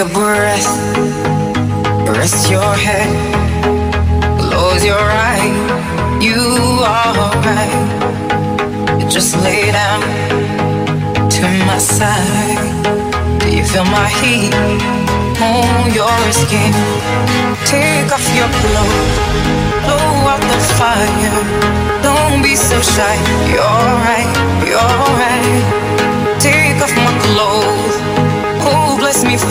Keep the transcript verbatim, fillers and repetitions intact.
a breath, rest your head, close your eyes. You are right. Just lay down to my side. Do you feel my heat on your skin? Take off your clothes, blow out the fire. Don't be so shy. You're right, you're right.